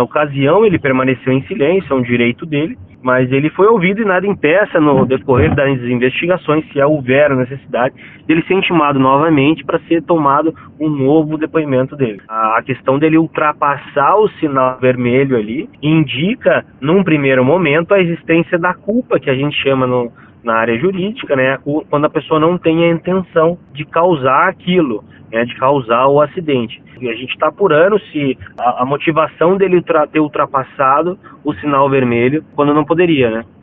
ocasião ele permaneceu em silêncio, é um direito dele, mas ele foi ouvido e nada impeça no decorrer das investigações, se houver a necessidade, dele ser intimado novamente para ser tomado um novo depoimento dele. A questão dele ultrapassar o sinal vermelho ali indica, num primeiro momento, a existência da culpa, que a gente chama na área jurídica, né, quando a pessoa não tem a intenção de causar aquilo, né, de causar o acidente. E a gente está apurando se a motivação dele ter ultrapassado o sinal vermelho quando não poderia, né?